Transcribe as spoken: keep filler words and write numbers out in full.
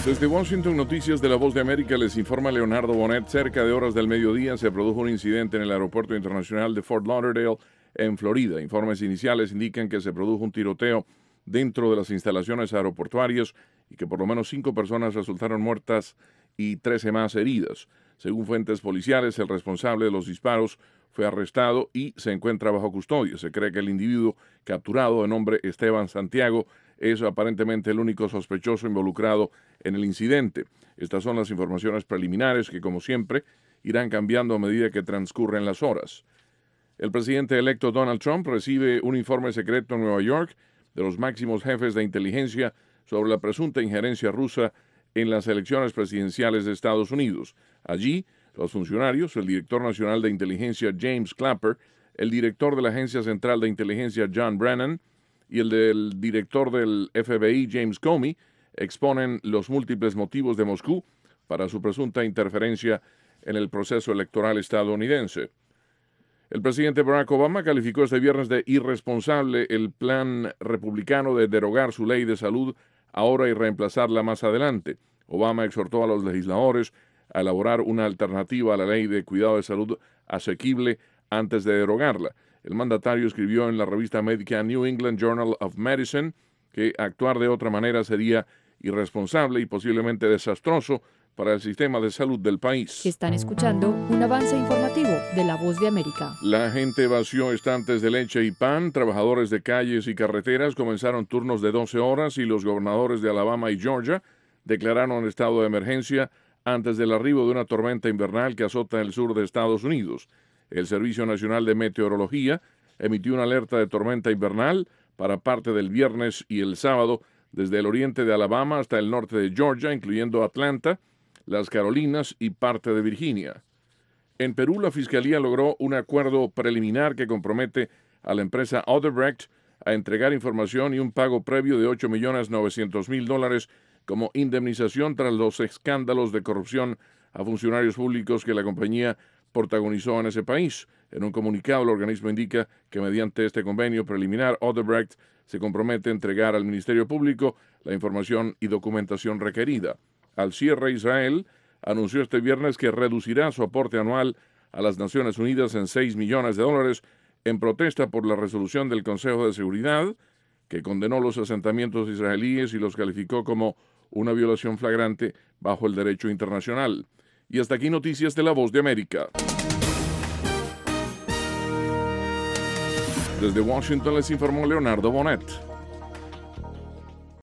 Desde Washington, Noticias de la Voz de América, les informa Leonardo Bonet. Cerca de horas del mediodía se produjo un incidente en el aeropuerto internacional de Fort Lauderdale, en Florida. Informes iniciales indican que se produjo un tiroteo dentro de las instalaciones aeroportuarias y que por lo menos cinco personas resultaron muertas y trece más heridas. Según fuentes policiales, el responsable de los disparos fue arrestado y se encuentra bajo custodia. Se cree que el individuo capturado, de nombre Esteban Santiago, es aparentemente el único sospechoso involucrado en el incidente. Estas son las informaciones preliminares que, como siempre, irán cambiando a medida que transcurren las horas. El presidente electo Donald Trump recibe un informe secreto en Nueva York de los máximos jefes de inteligencia sobre la presunta injerencia rusa en las elecciones presidenciales de Estados Unidos. Allí, los funcionarios, el director nacional de inteligencia James Clapper, el director de la Agencia Central de Inteligencia John Brennan y el del director del F B I James Comey exponen los múltiples motivos de Moscú para su presunta interferencia en el proceso electoral estadounidense. El presidente Barack Obama calificó este viernes de irresponsable el plan republicano de derogar su ley de salud ahora y reemplazarla más adelante. Obama exhortó a los legisladores a elaborar una alternativa a la ley de cuidado de salud asequible antes de derogarla. El mandatario escribió en la revista médica New England Journal of Medicine que actuar de otra manera sería irresponsable y posiblemente desastroso para el sistema de salud del país. Están escuchando un avance informativo de La Voz de América. La gente vació estantes de leche y pan, trabajadores de calles y carreteras comenzaron turnos de doce horas y los gobernadores de Alabama y Georgia declararon estado de emergencia antes del arribo de una tormenta invernal que azota el sur de Estados Unidos. El Servicio Nacional de Meteorología emitió una alerta de tormenta invernal para parte del viernes y el sábado desde el oriente de Alabama hasta el norte de Georgia, incluyendo Atlanta, las Carolinas y parte de Virginia. En Perú, la Fiscalía logró un acuerdo preliminar que compromete a la empresa Odebrecht a entregar información y un pago previo de ocho millones novecientos mil dólares como indemnización tras los escándalos de corrupción a funcionarios públicos que la compañía protagonizó en ese país. En un comunicado, el organismo indica que mediante este convenio preliminar, Odebrecht se compromete a entregar al Ministerio Público la información y documentación requerida. Al cierre, Israel anunció este viernes que reducirá su aporte anual a las Naciones Unidas en seis millones de dólares en protesta por la resolución del Consejo de Seguridad que condenó los asentamientos israelíes y los calificó como una violación flagrante bajo el derecho internacional. Y hasta aquí Noticias de la Voz de América. Desde Washington les informó Leonardo Bonet.